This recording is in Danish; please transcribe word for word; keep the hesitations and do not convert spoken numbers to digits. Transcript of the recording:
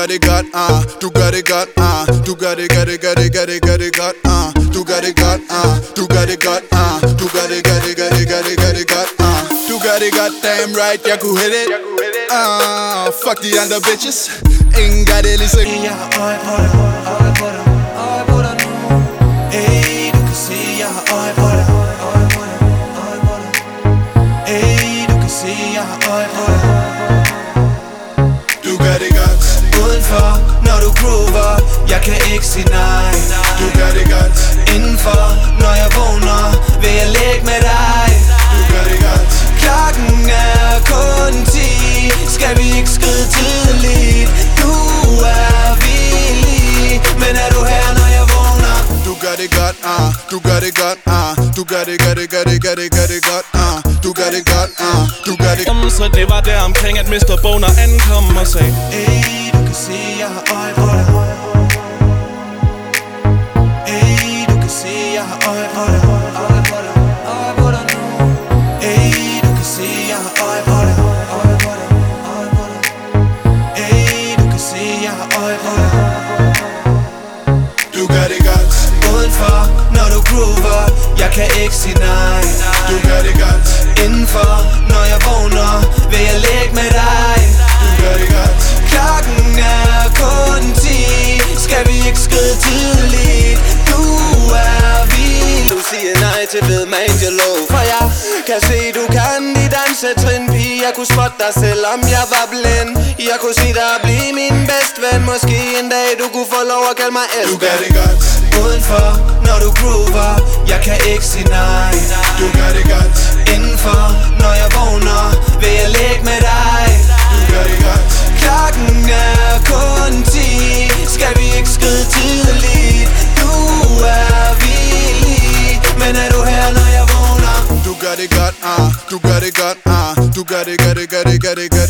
gør det godt, ah, du gør det godt, ah, du gør det, gør det, gør det, gør det, gør det godt, ah, du gør det godt, ah, du gør det godt, ah, du gør det, gør det, gør det, gør det, gør det godt, ah, du gør det godt, damn right, jeg kunne hit it, ah, fuck de andre bitches, ingen gør det lige så. Jeg har øje på dig, øje på dig, øje på dig nu. Ey, du kan se, jeg har øje på dig, øje på dig, øje på dig. Ey, du kan se, jeg har øje på dig. Du gør det godt udenfor, når du groover, jeg kan ikke sige nej. Du gør det godt indenfor, når jeg vågner, vil jeg ligge med dig. Du gør det godt. Klokken er kun ti, skal vi ikke skride tidligt? Du er villig, men er du her, når jeg vågner? Du gør det godt, ah, du gør det godt, ah, du gør det, gør det, gør det, gør det, gør det godt, ah, du gør det godt, ah, du gør det. Så det var der omkring, at mister Boner ankom og sagde: Ey, du kan se, jeg har øje på dig. Ey, du kan se, jeg har øje på dig. Øje på dig, øje på dig nu. Ey, du kan se, jeg har øje på dig. Øje på dig, øje på dig. Ey, du kan se, jeg har øje på dig. Du gør det godt udenfor, når du groover, jeg kan ikke sige nej. Du gør det godt indenfor, når jeg vågner, vil jeg ligge med dig. Du gør det godt. Klokken er kun ti, skal vi ikke skride tidligt? Du er vild. Du siger nej til ved Angelo, for jeg kan se du kan de danse trin, pige. Jeg kunne spotte dig selvom jeg var blind. Jeg kunne se dig blive min bedste ven. Måske en dag du kunne få lov at kalde mig elsker. Du gør det godt udenfor, når du groover, jeg kan ikke sige nej. Du gør det godt indenfor, når jeg vågner, vil jeg ligge med dig. Du gør det godt. Klokken er kun ti, skal vi ikke skride tidligt? Du er villig, men er du her, når jeg vågner? Du gør det godt, ah, du gør det godt, ah, du gør det, gør det, gør det, gør det, gør